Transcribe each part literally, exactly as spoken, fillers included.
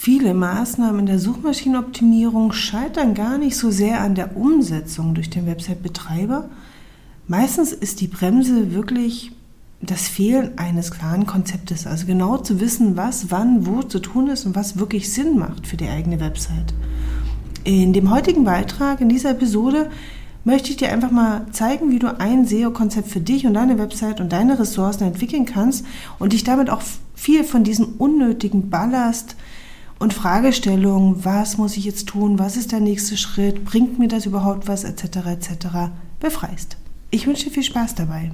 Viele Maßnahmen in der Suchmaschinenoptimierung scheitern gar nicht so sehr an der Umsetzung durch den Website-Betreiber. Meistens ist die Bremse wirklich das Fehlen eines klaren Konzeptes, also genau zu wissen, was, wann, wo zu tun ist und was wirklich Sinn macht für die eigene Website. In dem heutigen Beitrag, in dieser Episode, möchte ich dir einfach mal zeigen, wie du ein S E O-Konzept für dich und deine Website und deine Ressourcen entwickeln kannst und dich damit auch viel von diesem unnötigen Ballast und Fragestellungen, was muss ich jetzt tun, was ist der nächste Schritt, bringt mir das überhaupt was, et cetera et cetera befreist. Ich wünsche dir viel Spaß dabei.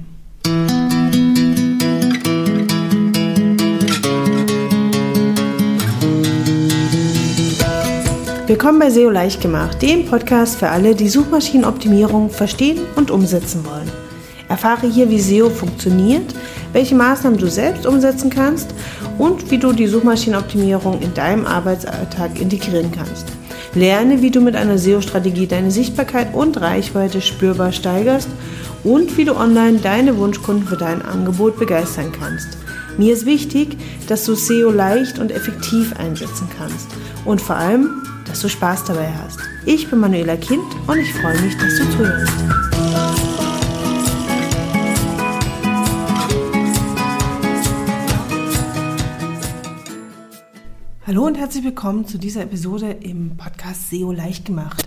Willkommen bei S E O leicht gemacht, dem Podcast für alle, die Suchmaschinenoptimierung verstehen und umsetzen wollen. Erfahre hier, wie S E O funktioniert, welche Maßnahmen du selbst umsetzen kannst und wie du die Suchmaschinenoptimierung in deinem Arbeitsalltag integrieren kannst. Lerne, wie du mit einer S E O-Strategie deine Sichtbarkeit und Reichweite spürbar steigerst und wie du online deine Wunschkunden für dein Angebot begeistern kannst. Mir ist wichtig, dass du S E O leicht und effektiv einsetzen kannst und vor allem, dass du Spaß dabei hast. Ich bin Manuela Kind und ich freue mich, dass du zuhörst. Hallo und herzlich willkommen zu dieser Episode im Podcast S E O leicht gemacht.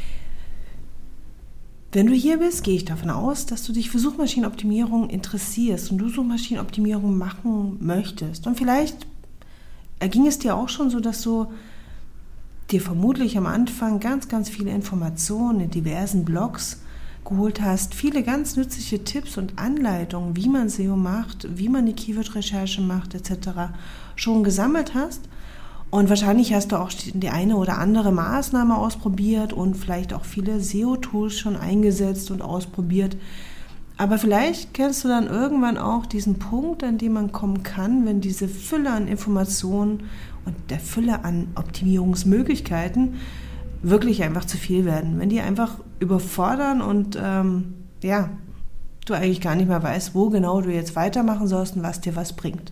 Wenn du hier bist, gehe ich davon aus, dass du dich für Suchmaschinenoptimierung interessierst und du Suchmaschinenoptimierung machen möchtest. Und vielleicht erging es dir auch schon so, dass du dir vermutlich am Anfang ganz, ganz viele Informationen in diversen Blogs geholt hast, viele ganz nützliche Tipps und Anleitungen, wie man S E O macht, wie man die Keyword-Recherche macht, et cetera schon gesammelt hast. Und wahrscheinlich hast du auch die eine oder andere Maßnahme ausprobiert und vielleicht auch viele S E O-Tools schon eingesetzt und ausprobiert. Aber vielleicht kennst du dann irgendwann auch diesen Punkt, an dem man kommen kann, wenn diese Fülle an Informationen und der Fülle an Optimierungsmöglichkeiten wirklich einfach zu viel werden. Wenn die einfach überfordern und ähm, ja, du eigentlich gar nicht mehr weißt, wo genau du jetzt weitermachen sollst und was dir was bringt.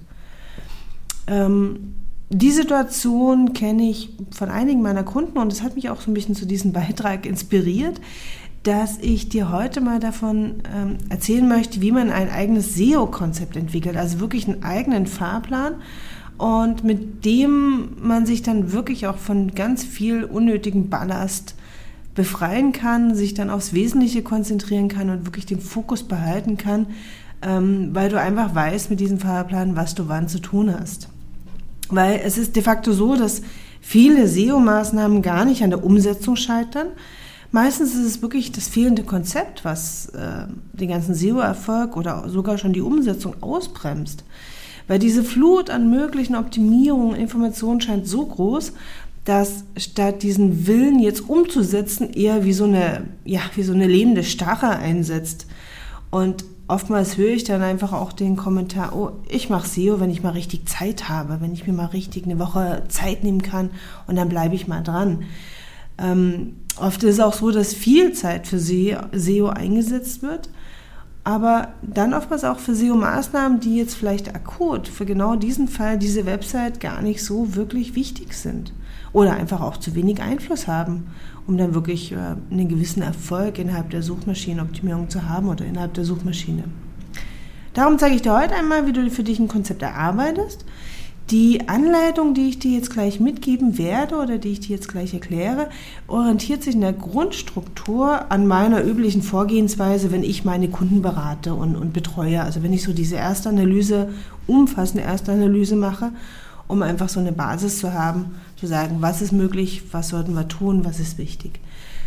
Ähm, Die Situation kenne ich von einigen meiner Kunden und es hat mich auch so ein bisschen zu diesem Beitrag inspiriert, dass ich dir heute mal davon ähm, erzählen möchte, wie man ein eigenes S E O-Konzept entwickelt, also wirklich einen eigenen Fahrplan und mit dem man sich dann wirklich auch von ganz viel unnötigen Ballast befreien kann, sich dann aufs Wesentliche konzentrieren kann und wirklich den Fokus behalten kann, ähm, weil du einfach weißt mit diesem Fahrplan, was du wann zu tun hast. Weil es ist de facto so, dass viele S E O-Maßnahmen gar nicht an der Umsetzung scheitern. Meistens ist es wirklich das fehlende Konzept, was äh, den ganzen S E O-Erfolg oder sogar schon die Umsetzung ausbremst. Weil diese Flut an möglichen Optimierungen und Informationen scheint so groß, dass statt diesen Willen jetzt umzusetzen, eher wie so eine, ja, wie so eine lebende Starre einsetzt. Und oftmals höre ich dann einfach auch den Kommentar, oh, ich mache S E O, wenn ich mal richtig Zeit habe, wenn ich mir mal richtig eine Woche Zeit nehmen kann und dann bleibe ich mal dran. Ähm, oft ist es auch so, dass viel Zeit für S E O eingesetzt wird, aber dann oftmals auch für S E O-Maßnahmen, die jetzt vielleicht akut für genau diesen Fall, diese Website gar nicht so wirklich wichtig sind oder einfach auch zu wenig Einfluss haben, um dann wirklich äh, einen gewissen Erfolg innerhalb der Suchmaschinenoptimierung zu haben oder innerhalb der Suchmaschine. Darum zeige ich dir heute einmal, wie du für dich ein Konzept erarbeitest. Die Anleitung, die ich dir jetzt gleich mitgeben werde oder die ich dir jetzt gleich erkläre, orientiert sich in der Grundstruktur an meiner üblichen Vorgehensweise, wenn ich meine Kunden berate und, und betreue. Also wenn ich so diese erste Analyse, umfassende erste Analyse mache, um einfach so eine Basis zu haben, zu sagen, was ist möglich, was sollten wir tun, was ist wichtig.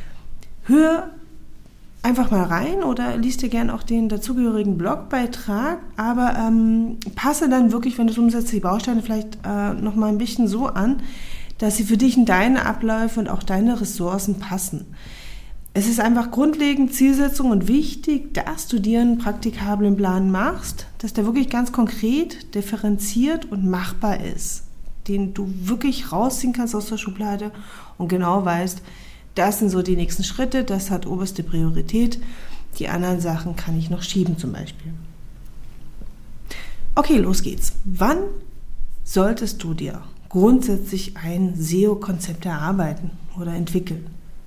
Hör einfach mal rein oder liest dir gerne auch den dazugehörigen Blogbeitrag, aber ähm, passe dann wirklich, wenn du es umsetzt, die Bausteine vielleicht äh, noch mal ein bisschen so an, dass sie für dich in deine Abläufe und auch deine Ressourcen passen. Es ist einfach grundlegend Zielsetzung und wichtig, dass du dir einen praktikablen Plan machst, dass der wirklich ganz konkret, differenziert und machbar ist, den du wirklich rausziehen kannst aus der Schublade und genau weißt, das sind so die nächsten Schritte, das hat oberste Priorität, die anderen Sachen kann ich noch schieben zum Beispiel. Okay, los geht's. Wann solltest du dir grundsätzlich ein S E O-Konzept erarbeiten oder entwickeln.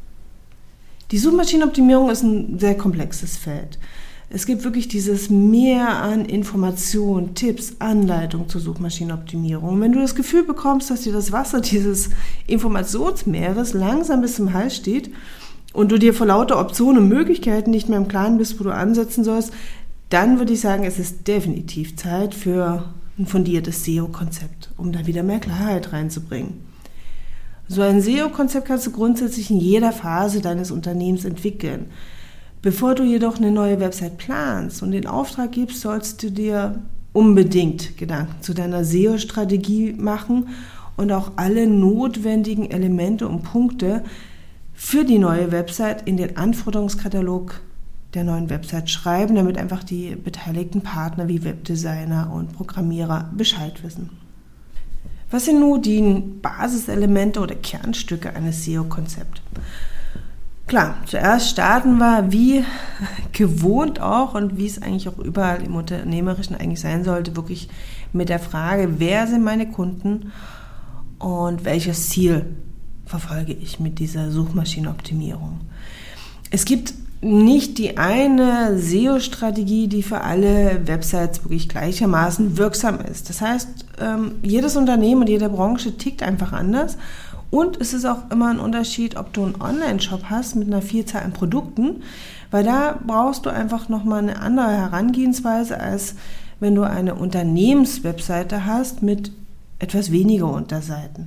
Die Suchmaschinenoptimierung ist ein sehr komplexes Feld. Es gibt wirklich dieses Meer an Informationen, Tipps, Anleitungen zur Suchmaschinenoptimierung. Und wenn du das Gefühl bekommst, dass dir das Wasser dieses Informationsmeeres langsam bis zum Hals steht und du dir vor lauter Optionen und Möglichkeiten nicht mehr im Klaren bist, wo du ansetzen sollst, dann würde ich sagen, es ist definitiv Zeit für ein fundiertes S E O-Konzept, um da wieder mehr Klarheit reinzubringen. So ein S E O-Konzept kannst du grundsätzlich in jeder Phase deines Unternehmens entwickeln. Bevor du jedoch eine neue Website planst und den Auftrag gibst, sollst du dir unbedingt Gedanken zu deiner S E O-Strategie machen und auch alle notwendigen Elemente und Punkte für die neue Website in den Anforderungskatalog der neuen Website schreiben, damit einfach die beteiligten Partner wie Webdesigner und Programmierer Bescheid wissen. Was sind nun die Basiselemente oder Kernstücke eines S E O-Konzepts? Klar, zuerst starten wir wie gewohnt auch und wie es eigentlich auch überall im Unternehmerischen eigentlich sein sollte, wirklich mit der Frage, wer sind meine Kunden und welches Ziel verfolge ich mit dieser Suchmaschinenoptimierung. Es gibt nicht die eine S E O-Strategie, die für alle Websites wirklich gleichermaßen wirksam ist. Das heißt, jedes Unternehmen und jede Branche tickt einfach anders. Und es ist auch immer ein Unterschied, ob du einen Online-Shop hast mit einer Vielzahl an Produkten, weil da brauchst du einfach nochmal eine andere Herangehensweise, als wenn du eine Unternehmenswebseite hast mit etwas weniger Unterseiten.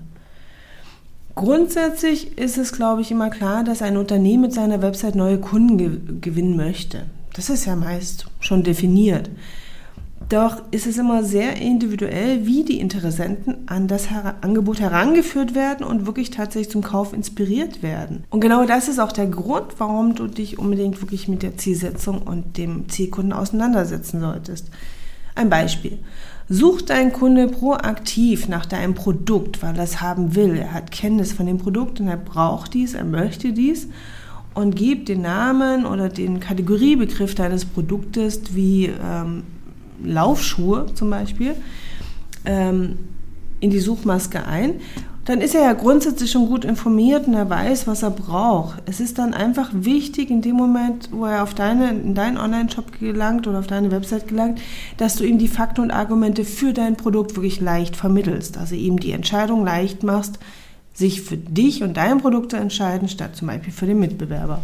Grundsätzlich ist es, glaube ich, immer klar, dass ein Unternehmen mit seiner Website neue Kunden ge- gewinnen möchte. Das ist ja meist schon definiert. Doch ist es immer sehr individuell, wie die Interessenten an das Her- Angebot herangeführt werden und wirklich tatsächlich zum Kauf inspiriert werden. Und genau das ist auch der Grund, warum du dich unbedingt wirklich mit der Zielsetzung und dem Zielkunden auseinandersetzen solltest. Ein Beispiel. Sucht dein Kunde proaktiv nach deinem Produkt, weil er es haben will. Er hat Kenntnis von dem Produkt und er braucht dies, er möchte dies. Und gib den Namen oder den Kategoriebegriff deines Produktes wie ähm, Laufschuhe zum Beispiel ähm, in die Suchmaske ein, dann ist er ja grundsätzlich schon gut informiert und er weiß, was er braucht. Es ist dann einfach wichtig in dem Moment, wo er auf deine, in deinen Online-Shop gelangt oder auf deine Website gelangt, dass du ihm die Fakten und Argumente für dein Produkt wirklich leicht vermittelst. Also ihm die Entscheidung leicht machst, sich für dich und dein Produkt zu entscheiden, statt zum Beispiel für den Mitbewerber.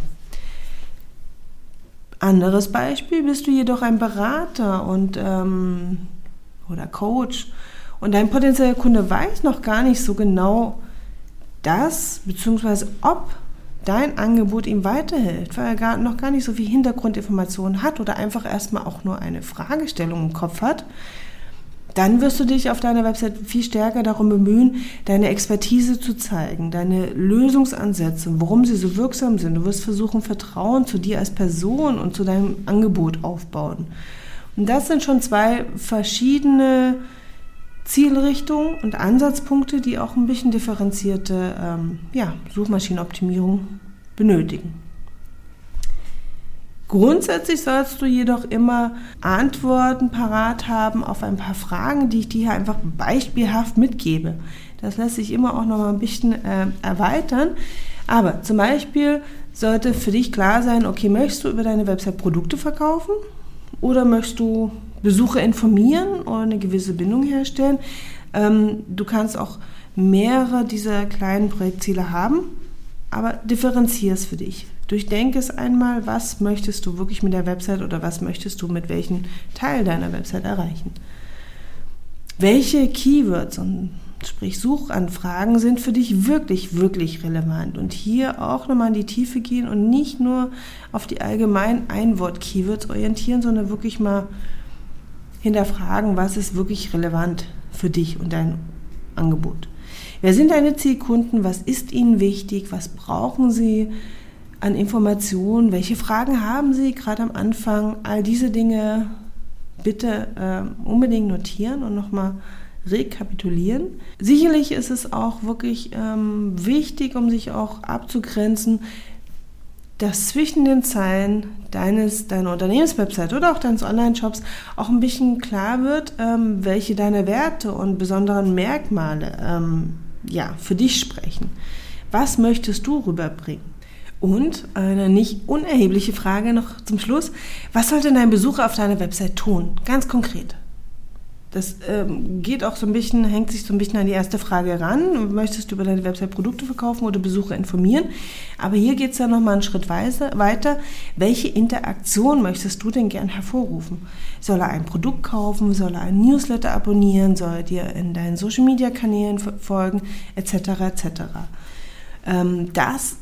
Anderes Beispiel, bist du jedoch ein Berater und ähm, oder Coach und dein potenzieller Kunde weiß noch gar nicht so genau das, beziehungsweise ob dein Angebot ihm weiterhilft, weil er gar, noch gar nicht so viel Hintergrundinformationen hat oder einfach erstmal auch nur eine Fragestellung im Kopf hat, dann wirst du dich auf deiner Website viel stärker darum bemühen, deine Expertise zu zeigen, deine Lösungsansätze, warum sie so wirksam sind. Du wirst versuchen, Vertrauen zu dir als Person und zu deinem Angebot aufbauen. Und das sind schon zwei verschiedene Zielrichtungen und Ansatzpunkte, die auch ein bisschen differenzierte ähm, ja, Suchmaschinenoptimierung benötigen. Grundsätzlich sollst du jedoch immer Antworten parat haben auf ein paar Fragen, die ich dir hier einfach beispielhaft mitgebe. Das lässt sich immer auch noch mal ein bisschen äh, erweitern. Aber zum Beispiel sollte für dich klar sein, okay, möchtest du über deine Website Produkte verkaufen oder möchtest du Besucher informieren oder eine gewisse Bindung herstellen? Ähm, du kannst auch mehrere dieser kleinen Projektziele haben, aber differenzier es für dich. Durchdenke es einmal, was möchtest du wirklich mit der Website oder was möchtest du mit welchem Teil deiner Website erreichen. Welche Keywords und sprich Suchanfragen sind für dich wirklich, wirklich relevant und hier auch nochmal in die Tiefe gehen und nicht nur auf die allgemeinen Einwort-Keywords orientieren, sondern wirklich mal hinterfragen, was ist wirklich relevant für dich und dein Angebot. Wer sind deine Zielkunden? Was ist ihnen wichtig? Was brauchen sie an Informationen? Welche Fragen haben sie gerade am Anfang? All diese Dinge bitte äh, unbedingt notieren und nochmal rekapitulieren. Sicherlich ist es auch wirklich ähm, wichtig, um sich auch abzugrenzen, dass zwischen den Zeilen deines, deiner Unternehmenswebsite oder auch deines Online-Shops auch ein bisschen klar wird, ähm, welche deine Werte und besonderen Merkmale ähm, ja, für dich sprechen. Was möchtest du rüberbringen? Und eine nicht unerhebliche Frage noch zum Schluss. Was sollte dein Besucher auf deiner Website tun? Ganz konkret. Das ähm, geht auch so ein bisschen, hängt sich so ein bisschen an die erste Frage ran. Möchtest du über deine Website Produkte verkaufen oder Besucher informieren? Aber hier geht es ja nochmal einen Schritt weiter. Welche Interaktion möchtest du denn gern hervorrufen? Soll er ein Produkt kaufen? Soll er einen Newsletter abonnieren? Soll er dir in deinen Social-Media-Kanälen folgen? Etc. et cetera. Ähm, das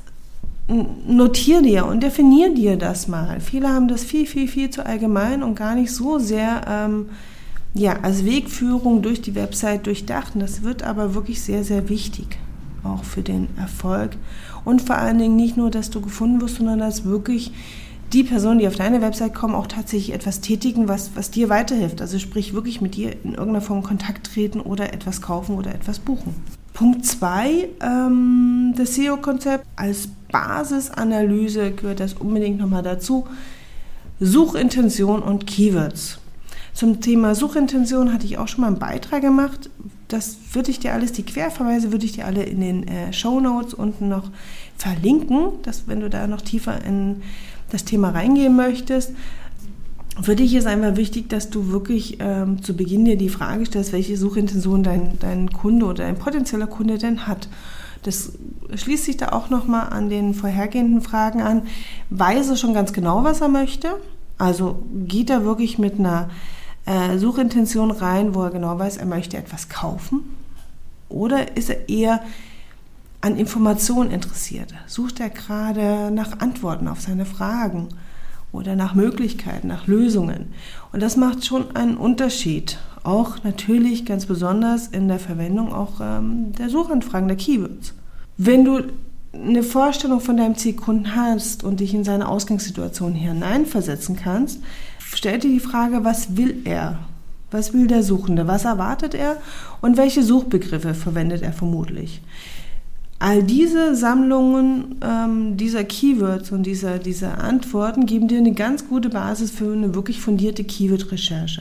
notier dir und definier dir das mal. Viele haben das viel, viel, viel zu allgemein und gar nicht so sehr ähm, ja, als Wegführung durch die Website durchdacht. Und das wird aber wirklich sehr, sehr wichtig, auch für den Erfolg. Und vor allen Dingen nicht nur, dass du gefunden wirst, sondern dass wirklich die Personen, die auf deine Website kommen, auch tatsächlich etwas tätigen, was, was dir weiterhilft. Also sprich, wirklich mit dir in irgendeiner Form in Kontakt treten oder etwas kaufen oder etwas buchen. Punkt zwei, ähm, das S E O-Konzept. Als Basisanalyse gehört das unbedingt nochmal dazu. Suchintention und Keywords. Zum Thema Suchintention hatte ich auch schon mal einen Beitrag gemacht. Das würde ich dir alles, die Querverweise würde ich dir alle in den äh, Shownotes unten noch verlinken, dass wenn du da noch tiefer in das Thema reingehen möchtest. Für dich ist einmal wichtig, dass du wirklich ähm, zu Beginn dir die Frage stellst, welche Suchintention dein, dein Kunde oder dein potenzieller Kunde denn hat. Das schließt sich da auch nochmal an den vorhergehenden Fragen an. Weiß er schon ganz genau, was er möchte? Also geht er wirklich mit einer äh, Suchintention rein, wo er genau weiß, er möchte etwas kaufen? Oder ist er eher an Informationen interessiert? Sucht er gerade nach Antworten auf seine Fragen? Oder nach Möglichkeiten, nach Lösungen. Und das macht schon einen Unterschied. Auch natürlich ganz besonders in der Verwendung auch ähm, der Suchanfragen, der Keywords. Wenn du eine Vorstellung von deinem Zielkunden hast und dich in seine Ausgangssituation hineinversetzen kannst, stell dir die Frage, was will er? Was will der Suchende? Was erwartet er? Und welche Suchbegriffe verwendet er vermutlich? All diese Sammlungen ähm, dieser Keywords und dieser, dieser Antworten geben dir eine ganz gute Basis für eine wirklich fundierte Keyword-Recherche.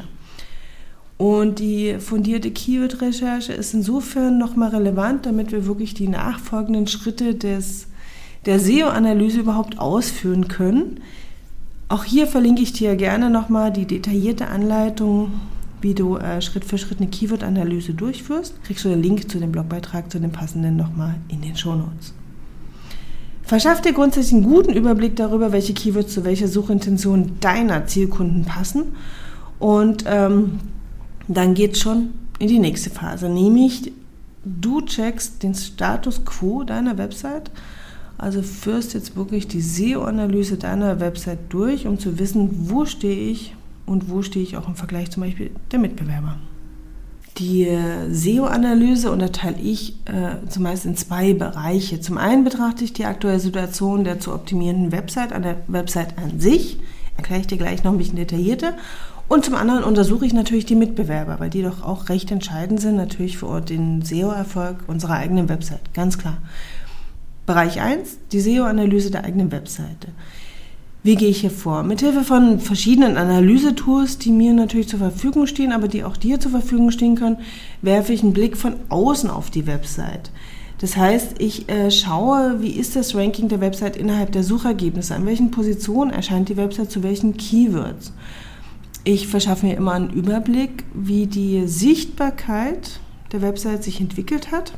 Und die fundierte Keyword-Recherche ist insofern nochmal relevant, damit wir wirklich die nachfolgenden Schritte des, der S E O-Analyse überhaupt ausführen können. Auch hier verlinke ich dir gerne nochmal die detaillierte Anleitung, wie du äh, Schritt für Schritt eine Keyword-Analyse durchführst. Kriegst du den Link zu dem Blogbeitrag, zu dem passenden nochmal in den Shownotes. Verschaff dir grundsätzlich einen guten Überblick darüber, welche Keywords zu welcher Suchintention deiner Zielkunden passen. Und ähm, dann geht's schon in die nächste Phase, nämlich du checkst den Status Quo deiner Website. Also führst jetzt wirklich die S E O-Analyse deiner Website durch, um zu wissen, wo stehe ich und wo stehe ich auch im Vergleich zum Beispiel der Mitbewerber. Die S E O-Analyse unterteile ich äh, zumeist in zwei Bereiche. Zum einen betrachte ich die aktuelle Situation der zu optimierenden Website, an der Website an sich, erkläre ich dir gleich noch ein bisschen detaillierter. Und zum anderen untersuche ich natürlich die Mitbewerber, weil die doch auch recht entscheidend sind, natürlich für den S E O-Erfolg unserer eigenen Website, ganz klar. Bereich eins, die S E O-Analyse der eigenen Webseite. Wie gehe ich hier vor? Mithilfe von verschiedenen Analysetools, die mir natürlich zur Verfügung stehen, aber die auch dir zur Verfügung stehen können, werfe ich einen Blick von außen auf die Website. Das heißt, ich äh, schaue, wie ist das Ranking der Website innerhalb der Suchergebnisse, an welchen Positionen erscheint die Website zu welchen Keywords. Ich verschaffe mir immer einen Überblick, wie die Sichtbarkeit der Website sich entwickelt hat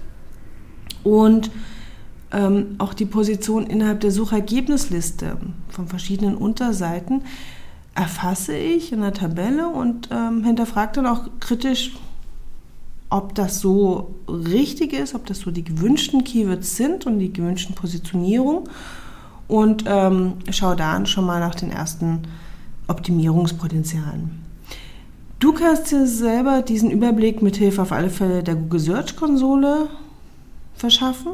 und ähm, auch die Position innerhalb der Suchergebnisliste von verschiedenen Unterseiten erfasse ich in der Tabelle und ähm, hinterfrage dann auch kritisch, ob das so richtig ist, ob das so die gewünschten Keywords sind und die gewünschten Positionierungen und ähm, schaue da schon mal nach den ersten Optimierungspotenzialen. Du kannst dir selber diesen Überblick mit Hilfe auf alle Fälle der Google Search Konsole verschaffen.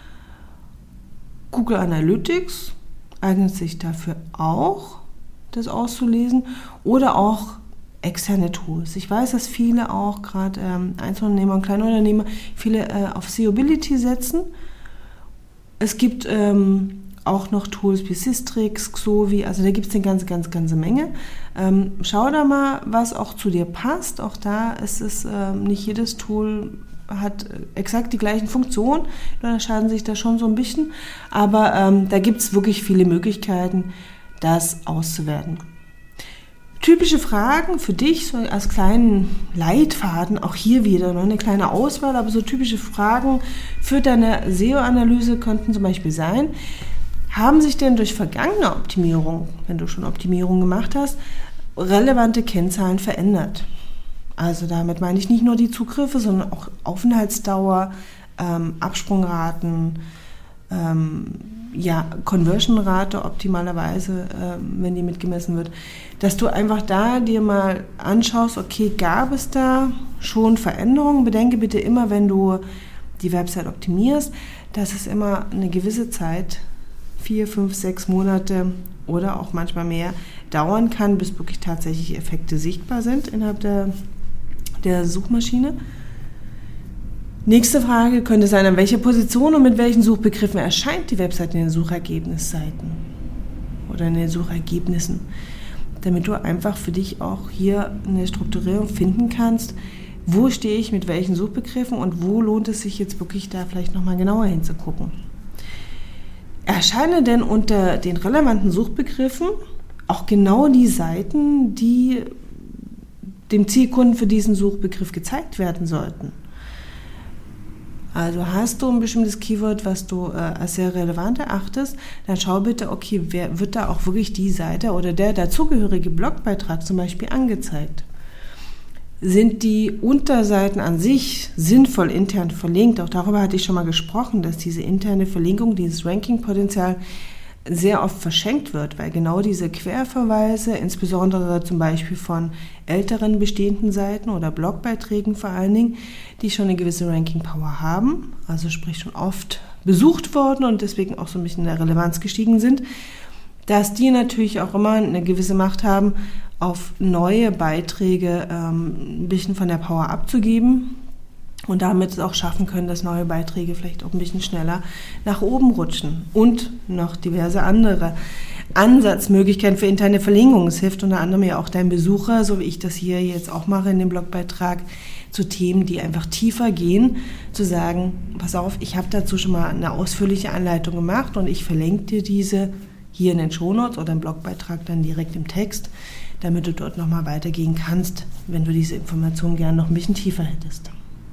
Google Analytics eignet sich dafür auch, das auszulesen, oder auch externe Tools. Ich weiß, dass viele auch, gerade ähm, Einzelunternehmer und Kleinunternehmer, viele äh, auf Seeability setzen. Es gibt ähm, auch noch Tools wie Sistrix, Xovi, also da gibt es eine ganze, ganz, ganze Menge. Ähm, schau da mal, was auch zu dir passt. Auch da ist es ähm, nicht jedes Tool hat exakt die gleichen Funktionen, da unterscheiden sich da schon so ein bisschen, aber ähm, da gibt es wirklich viele Möglichkeiten, das auszuwerten. Typische Fragen für dich, so als kleinen Leitfaden, auch hier wieder ne, eine kleine Auswahl, aber so typische Fragen für deine S E O-Analyse könnten zum Beispiel sein: Haben sich denn durch vergangene Optimierung, wenn du schon Optimierung gemacht hast, relevante Kennzahlen verändert? Also damit meine ich nicht nur die Zugriffe, sondern auch Aufenthaltsdauer, ähm, Absprungraten, ähm, ja, Conversion-Rate optimalerweise, ähm, wenn die mitgemessen wird. Dass du einfach da dir mal anschaust, okay, gab es da schon Veränderungen? Bedenke bitte immer, wenn du die Website optimierst, dass es immer eine gewisse Zeit, vier, fünf, sechs Monate oder auch manchmal mehr, dauern kann, bis wirklich tatsächlich Effekte sichtbar sind innerhalb der der Suchmaschine. Nächste Frage könnte sein, an welcher Position und mit welchen Suchbegriffen erscheint die Website in den Suchergebnisseiten oder in den Suchergebnissen, damit du einfach für dich auch hier eine Strukturierung finden kannst, wo stehe ich mit welchen Suchbegriffen und wo lohnt es sich jetzt wirklich da vielleicht nochmal genauer hinzugucken. Erscheinen denn unter den relevanten Suchbegriffen auch genau die Seiten, die dem Zielkunden für diesen Suchbegriff gezeigt werden sollten? Also hast du ein bestimmtes Keyword, was du äh, als sehr relevant erachtest, dann schau bitte, okay, wer, wird da auch wirklich die Seite oder der dazugehörige Blogbeitrag zum Beispiel angezeigt? Sind die Unterseiten an sich sinnvoll intern verlinkt? Auch darüber hatte ich schon mal gesprochen, dass diese interne Verlinkung, dieses Rankingpotenzial sehr oft verschenkt wird, weil genau diese Querverweise, insbesondere zum Beispiel von älteren bestehenden Seiten oder Blogbeiträgen vor allen Dingen, die schon eine gewisse Ranking-Power haben, also sprich schon oft besucht worden und deswegen auch so ein bisschen in der Relevanz gestiegen sind, dass die natürlich auch immer eine gewisse Macht haben, auf neue Beiträge ähm, ein bisschen von der Power abzugeben und damit es auch schaffen können, dass neue Beiträge vielleicht auch ein bisschen schneller nach oben rutschen. Und noch diverse andere Ansatzmöglichkeiten für interne Verlinkungen. Es hilft unter anderem ja auch deinem Besucher, so wie ich das hier jetzt auch mache in dem Blogbeitrag, zu Themen, die einfach tiefer gehen, zu sagen, pass auf, ich habe dazu schon mal eine ausführliche Anleitung gemacht und ich verlinke dir diese hier in den Shownotes oder im Blogbeitrag dann direkt im Text, damit du dort nochmal weitergehen kannst, wenn du diese Informationen gerne noch ein bisschen tiefer hättest.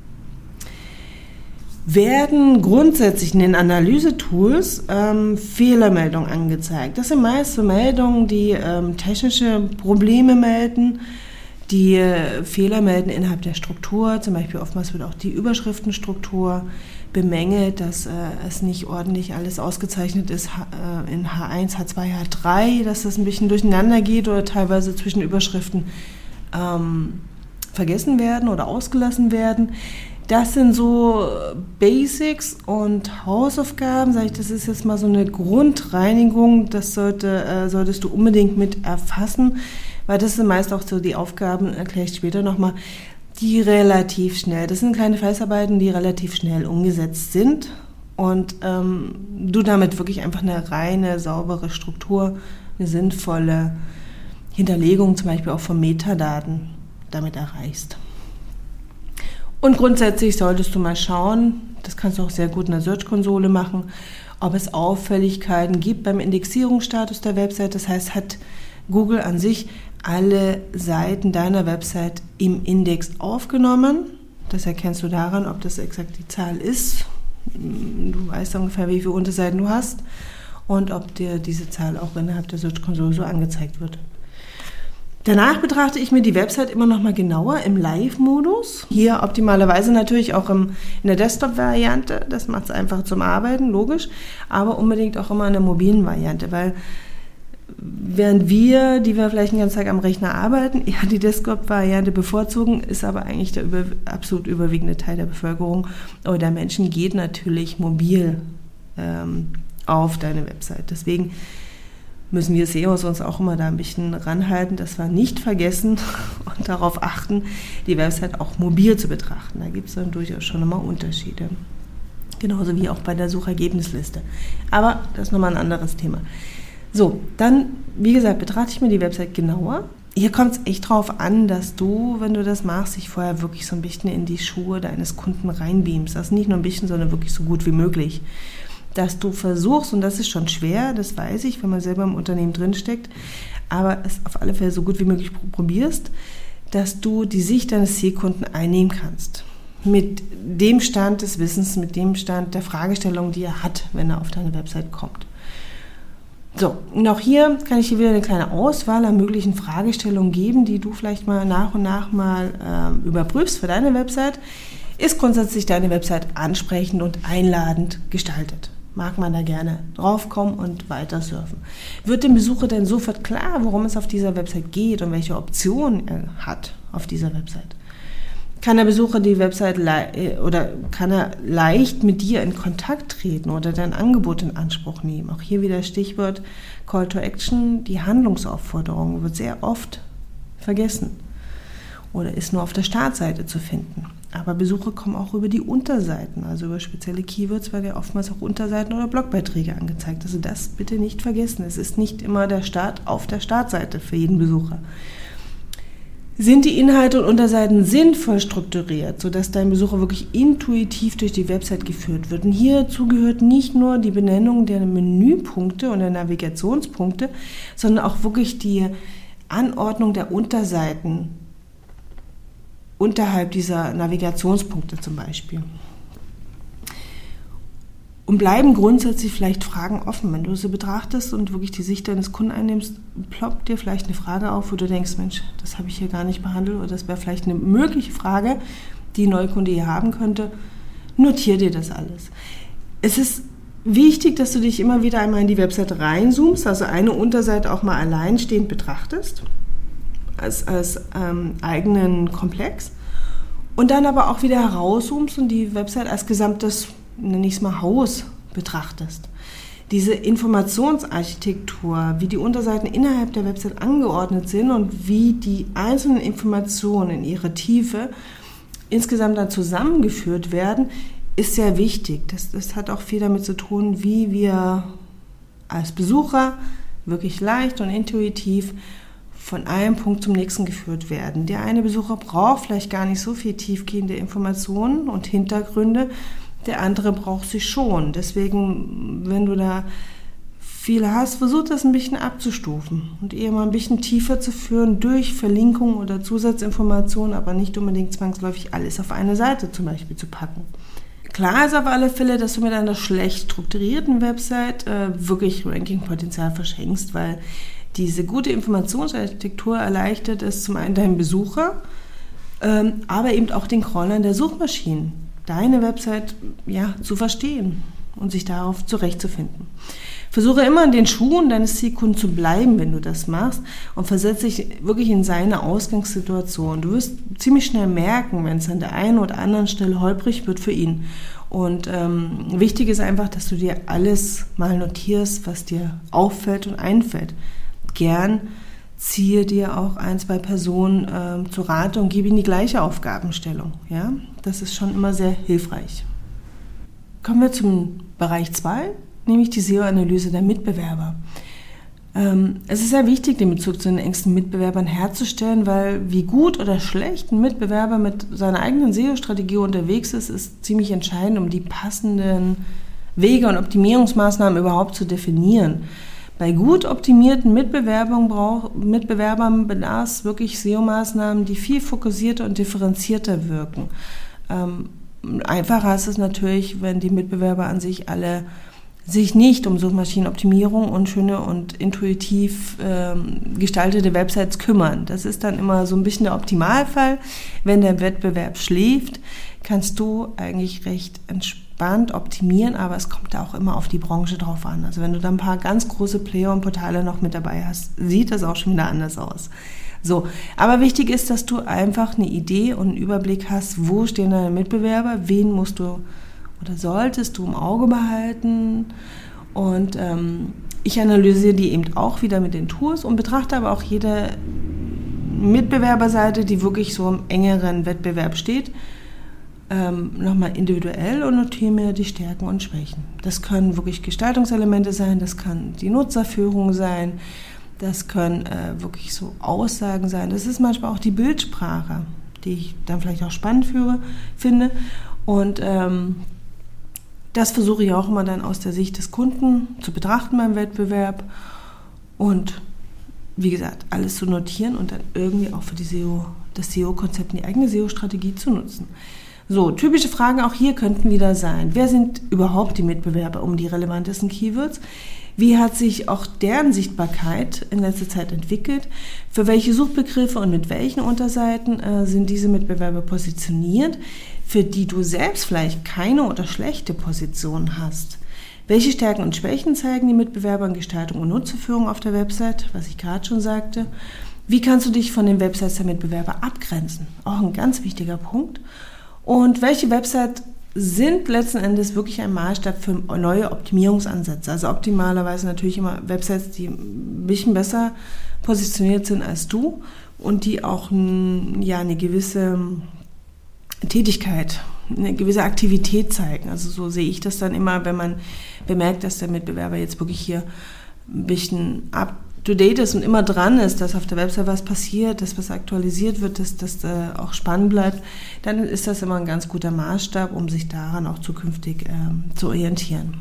Werden grundsätzlich in den Analysetools ähm, Fehlermeldungen angezeigt. Das sind meist so Meldungen, die ähm, technische Probleme melden, die äh, Fehler melden innerhalb der Struktur. Zum Beispiel oftmals wird auch die Überschriftenstruktur bemängelt, dass äh, es nicht ordentlich alles ausgezeichnet ist äh, in H eins, H zwei, H drei, dass das ein bisschen durcheinander geht oder teilweise zwischen Überschriften ähm, vergessen werden oder ausgelassen werden. Das sind so Basics und Hausaufgaben, sage ich, das ist jetzt mal so eine Grundreinigung, das sollte, äh, solltest du unbedingt mit erfassen, weil das sind meist auch so die Aufgaben, erkläre ich später nochmal, die relativ schnell, das sind kleine Fleißarbeiten, die relativ schnell umgesetzt sind und ähm, du damit wirklich einfach eine reine, saubere Struktur, eine sinnvolle Hinterlegung zum Beispiel auch von Metadaten damit erreichst. Und grundsätzlich solltest du mal schauen, das kannst du auch sehr gut in der Search-Konsole machen, ob es Auffälligkeiten gibt beim Indexierungsstatus der Website. Das heißt, hat Google an sich alle Seiten deiner Website im Index aufgenommen. Das erkennst du daran, ob das exakt die Zahl ist. Du weißt ungefähr, wie viele Unterseiten du hast und ob dir diese Zahl auch innerhalb der Search-Konsole so angezeigt wird. Danach betrachte ich mir die Website immer noch mal genauer im Live-Modus. Hier optimalerweise natürlich auch im, in der Desktop-Variante. Das macht es einfach zum Arbeiten, logisch. Aber unbedingt auch immer in der mobilen Variante, weil während wir, die wir vielleicht den ganzen Tag am Rechner arbeiten, eher die Desktop-Variante bevorzugen, ist aber eigentlich der über, absolut überwiegende Teil der Bevölkerung oder der Menschen geht natürlich mobil ähm, auf deine Website. Deswegen müssen wir S E Os uns auch immer da ein bisschen ranhalten, dass wir nicht vergessen und darauf achten, die Website auch mobil zu betrachten. Da gibt es dann durchaus schon immer Unterschiede. Genauso wie auch bei der Suchergebnisliste. Aber das ist nochmal ein anderes Thema. So, dann, wie gesagt, betrachte ich mir die Website genauer. Hier kommt es echt drauf an, dass du, wenn du das machst, dich vorher wirklich so ein bisschen in die Schuhe deines Kunden reinbeamst. Also nicht nur ein bisschen, sondern wirklich so gut wie möglich. Dass du versuchst, und das ist schon schwer, das weiß ich, wenn man selber im Unternehmen drinsteckt, aber es auf alle Fälle so gut wie möglich probierst, dass du die Sicht deines Zielkunden einnehmen kannst. Mit dem Stand des Wissens, mit dem Stand der Fragestellung, die er hat, wenn er auf deine Website kommt. So, und auch hier kann ich dir wieder eine kleine Auswahl an möglichen Fragestellungen geben, die du vielleicht mal nach und nach mal äh, überprüfst für deine Website. Ist grundsätzlich deine Website ansprechend und einladend gestaltet? Mag man da gerne draufkommen und weiter surfen? Wird dem Besucher denn sofort klar, worum es auf dieser Website geht und welche Optionen er hat auf dieser Website? Kann der Besucher die Website le- oder kann er leicht mit dir in Kontakt treten oder dein Angebot in Anspruch nehmen? Auch hier wieder Stichwort Call to Action. Die Handlungsaufforderung wird sehr oft vergessen oder ist nur auf der Startseite zu finden. Aber Besucher kommen auch über die Unterseiten, also über spezielle Keywords, weil ja oftmals auch Unterseiten oder Blogbeiträge angezeigt. Also das bitte nicht vergessen. Es ist nicht immer der Start auf der Startseite für jeden Besucher. Sind die Inhalte und Unterseiten sinnvoll strukturiert, sodass dein Besucher wirklich intuitiv durch die Website geführt wird? Und hierzu gehört nicht nur die Benennung der Menüpunkte und der Navigationspunkte, sondern auch wirklich die Anordnung der Unterseiten unterhalb dieser Navigationspunkte zum Beispiel. Und bleiben grundsätzlich vielleicht Fragen offen. Wenn du sie betrachtest und wirklich die Sicht deines Kunden einnimmst, ploppt dir vielleicht eine Frage auf, wo du denkst, Mensch, das habe ich hier gar nicht behandelt oder das wäre vielleicht eine mögliche Frage, die ein Neukunde hier haben könnte. Notier dir das alles. Es ist wichtig, dass du dich immer wieder einmal in die Website reinzoomst, also eine Unterseite auch mal alleinstehend betrachtest, als, als ähm, eigenen Komplex und dann aber auch wieder herauszoomst und die Website als gesamtes, nenne ich es mal, Haus betrachtest. Diese Informationsarchitektur, wie die Unterseiten innerhalb der Website angeordnet sind und wie die einzelnen Informationen in ihrer Tiefe insgesamt dann zusammengeführt werden, ist sehr wichtig. Das, das hat auch viel damit zu tun, wie wir als Besucher wirklich leicht und intuitiv von einem Punkt zum nächsten geführt werden. Der eine Besucher braucht vielleicht gar nicht so viel tiefgehende Informationen und Hintergründe, der andere braucht sie schon. Deswegen, wenn du da viel hast, versuch das ein bisschen abzustufen und eher mal ein bisschen tiefer zu führen durch Verlinkung oder Zusatzinformationen, aber nicht unbedingt zwangsläufig alles auf eine Seite zum Beispiel zu packen. Klar ist auf alle Fälle, dass du mit einer schlecht strukturierten Website äh, wirklich Rankingpotenzial verschenkst, weil diese gute Informationsarchitektur erleichtert es zum einen deinem Besucher, ähm, aber eben auch den Crawlern der Suchmaschinen, deine Website ja, zu verstehen und sich darauf zurechtzufinden. Versuche immer in den Schuhen deines Zielkunden zu bleiben, wenn du das machst, und versetze dich wirklich in seine Ausgangssituation. Du wirst ziemlich schnell merken, wenn es an der einen oder anderen Stelle holprig wird für ihn. Und ähm, wichtig ist einfach, dass du dir alles mal notierst, was dir auffällt und einfällt. Gern ziehe dir auch ein, zwei Personen ähm, zu Rate und gebe ihnen die gleiche Aufgabenstellung. Ja? Das ist schon immer sehr hilfreich. Kommen wir zum Bereich zwei, nämlich die S E O-Analyse der Mitbewerber. Ähm, es ist sehr wichtig, den Bezug zu den engsten Mitbewerbern herzustellen, weil wie gut oder schlecht ein Mitbewerber mit seiner eigenen S E O-Strategie unterwegs ist, ist ziemlich entscheidend, um die passenden Wege und Optimierungsmaßnahmen überhaupt zu definieren. Bei gut optimierten Mitbewerbern braucht Mitbewerbern bedarf es wirklich S E O-Maßnahmen, die viel fokussierter und differenzierter wirken. Ähm, einfacher ist es natürlich, wenn die Mitbewerber an sich alle sich nicht um Suchmaschinenoptimierung und schöne und intuitiv ähm, gestaltete Websites kümmern. Das ist dann immer so ein bisschen der Optimalfall. Wenn der Wettbewerb schläft, kannst du eigentlich recht entspannt optimieren, aber es kommt da auch immer auf die Branche drauf an. Also wenn du da ein paar ganz große Player und Portale noch mit dabei hast, sieht das auch schon wieder anders aus. So, aber wichtig ist, dass du einfach eine Idee und einen Überblick hast, wo stehen deine Mitbewerber, wen musst du oder solltest du im Auge behalten. Und ähm, ich analysiere die eben auch wieder mit den Tools und betrachte aber auch jede Mitbewerberseite, die wirklich so im engeren Wettbewerb steht, ähm, nochmal individuell und notiere mir die Stärken und Schwächen. Das können wirklich Gestaltungselemente sein, das kann die Nutzerführung sein, das können äh, wirklich so Aussagen sein, das ist manchmal auch die Bildsprache, die ich dann vielleicht auch spannend führe, finde. Und ähm, das versuche ich auch immer dann aus der Sicht des Kunden zu betrachten beim Wettbewerb und wie gesagt, alles zu notieren und dann irgendwie auch für die S E O, das S E O-Konzept, die eigene S E O-Strategie zu nutzen. So, typische Fragen auch hier könnten wieder sein. Wer sind überhaupt die Mitbewerber um die relevantesten Keywords? Wie hat sich auch deren Sichtbarkeit in letzter Zeit entwickelt? Für welche Suchbegriffe und mit welchen Unterseiten äh, sind diese Mitbewerber positioniert, für die du selbst vielleicht keine oder schlechte Position hast? Welche Stärken und Schwächen zeigen die Mitbewerber in Gestaltung und Nutzerführung auf der Website, was ich gerade schon sagte? Wie kannst du dich von den Websites der Mitbewerber abgrenzen? Auch ein ganz wichtiger Punkt. Und welche Websites sind letzten Endes wirklich ein Maßstab für neue Optimierungsansätze? Also optimalerweise natürlich immer Websites, die ein bisschen besser positioniert sind als du und die auch ein, ja, eine gewisse Tätigkeit, eine gewisse Aktivität zeigen. Also so sehe ich das dann immer, wenn man bemerkt, dass der Mitbewerber jetzt wirklich hier ein bisschen up-to-date ist und immer dran ist, dass auf der Website was passiert, dass was aktualisiert wird, dass das äh, auch spannend bleibt, dann ist das immer ein ganz guter Maßstab, um sich daran auch zukünftig äh, zu orientieren.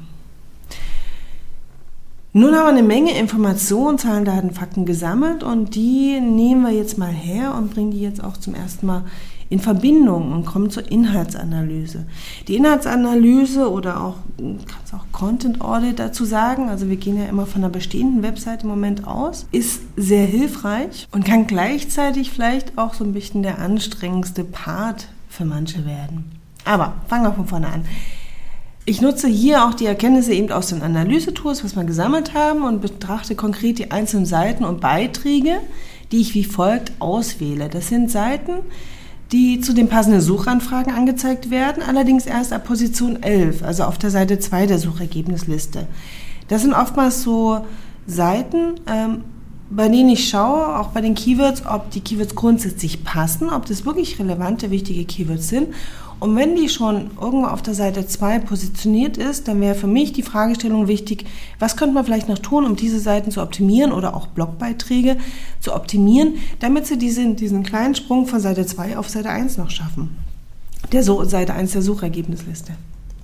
Nun haben wir eine Menge Informationen, Zahlen, Daten, Fakten gesammelt und die nehmen wir jetzt mal her und bringen die jetzt auch zum ersten Mal in Verbindung und kommen zur Inhaltsanalyse. Die Inhaltsanalyse oder auch, kannst auch Content Audit dazu sagen, also wir gehen ja immer von einer bestehenden Website im Moment aus, ist sehr hilfreich und kann gleichzeitig vielleicht auch so ein bisschen der anstrengendste Part für manche werden. Aber fangen wir von vorne an. Ich nutze hier auch die Erkenntnisse eben aus den Analysetools, was wir gesammelt haben und betrachte konkret die einzelnen Seiten und Beiträge, die ich wie folgt auswähle. Das sind Seiten, die zu den passenden Suchanfragen angezeigt werden, allerdings erst ab Position elf, also auf der Seite zwei der Suchergebnisliste. Das sind oftmals so Seiten, ähm, bei denen ich schaue, auch bei den Keywords, ob die Keywords grundsätzlich passen, ob das wirklich relevante, wichtige Keywords sind. Und wenn die schon irgendwo auf der Seite zwei positioniert ist, dann wäre für mich die Fragestellung wichtig, was könnte man vielleicht noch tun, um diese Seiten zu optimieren oder auch Blogbeiträge zu optimieren, damit sie diesen, diesen kleinen Sprung von Seite zwei auf Seite eins noch schaffen. Der so, Seite eins der Suchergebnisliste.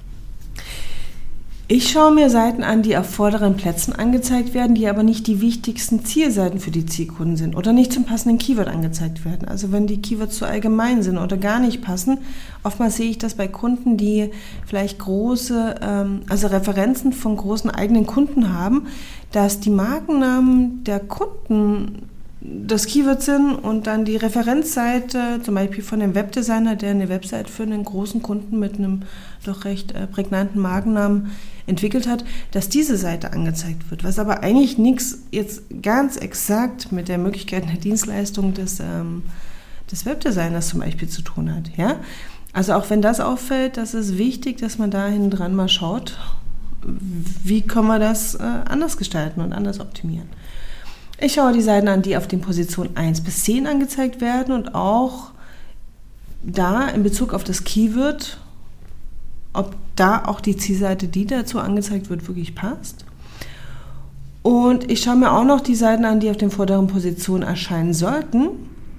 Ich schaue mir Seiten an, die auf vorderen Plätzen angezeigt werden, die aber nicht die wichtigsten Zielseiten für die Zielkunden sind oder nicht zum passenden Keyword angezeigt werden. Also wenn die Keywords zu allgemein sind oder gar nicht passen, oftmals sehe ich das bei Kunden, die vielleicht große, ähm, also Referenzen von großen eigenen Kunden haben, dass die Markennamen der Kunden das Keyword sind und dann die Referenzseite, zum Beispiel von einem Webdesigner, der eine Website für einen großen Kunden mit einem doch recht äh, prägnanten Markennamen entwickelt hat, dass diese Seite angezeigt wird, was aber eigentlich nichts jetzt ganz exakt mit der Möglichkeit der Dienstleistung des, ähm, des Webdesigners zum Beispiel zu tun hat. Ja? Also auch wenn das auffällt, das ist wichtig, dass man da hinten dran mal schaut, wie können wir das äh, anders gestalten und anders optimieren. Ich schaue die Seiten an, die auf den Positionen eins bis zehn angezeigt werden und auch da in Bezug auf das Keyword, ob da auch die Zielseite, die dazu angezeigt wird, wirklich passt. Und ich schaue mir auch noch die Seiten an, die auf den vorderen Positionen erscheinen sollten.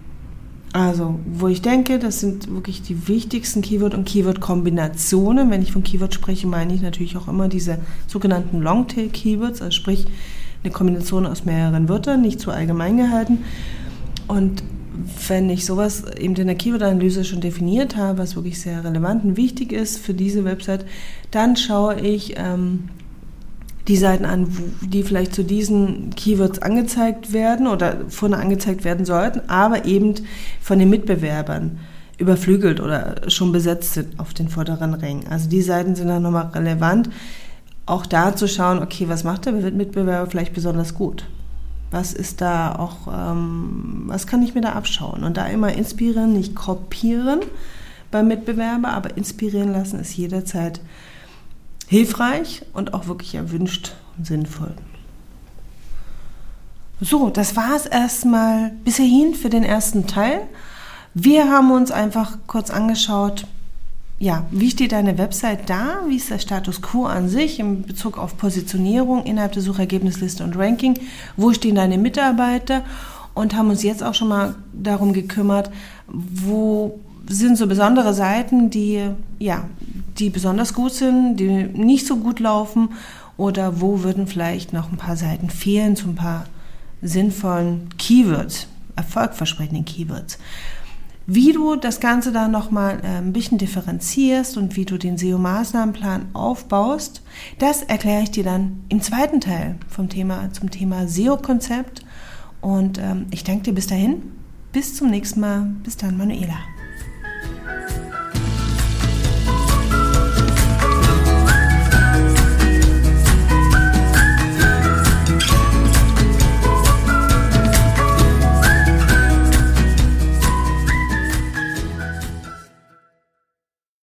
Also, wo ich denke, das sind wirklich die wichtigsten Keyword- und Keyword-Kombinationen. Wenn ich von Keyword spreche, meine ich natürlich auch immer diese sogenannten Longtail-Keywords, also sprich eine Kombination aus mehreren Wörtern, nicht zu allgemein gehalten. Und wenn ich sowas eben in der Keyword-Analyse schon definiert habe, was wirklich sehr relevant und wichtig ist für diese Website, dann schaue ich ähm, die Seiten an, die vielleicht zu diesen Keywords angezeigt werden oder vorne angezeigt werden sollten, aber eben von den Mitbewerbern überflügelt oder schon besetzt sind auf den vorderen Rängen. Also die Seiten sind dann nochmal relevant, auch da zu schauen, okay, was macht der Mitbewerber vielleicht besonders gut? Was ist da auch, ähm, was kann ich mir da abschauen? Und da immer inspirieren, nicht kopieren beim Mitbewerber, aber inspirieren lassen ist jederzeit hilfreich und auch wirklich erwünscht und sinnvoll. So, das war es erstmal bis hierhin für den ersten Teil. Wir haben uns einfach kurz angeschaut, ja, wie steht deine Website da? Wie ist der Status quo an sich in Bezug auf Positionierung innerhalb der Suchergebnisliste und Ranking? Wo stehen deine Mitarbeiter? Und haben uns jetzt auch schon mal darum gekümmert, wo sind so besondere Seiten, die, ja, die besonders gut sind, die nicht so gut laufen, oder wo würden vielleicht noch ein paar Seiten fehlen zu ein paar sinnvollen Keywords, erfolgversprechenden Keywords. Wie du das Ganze dann nochmal ein bisschen differenzierst und wie du den S E O-Maßnahmenplan aufbaust, das erkläre ich dir dann im zweiten Teil vom Thema, zum Thema S E O-Konzept. Und ähm, ich danke dir bis dahin. Bis zum nächsten Mal. Bis dann, Manuela.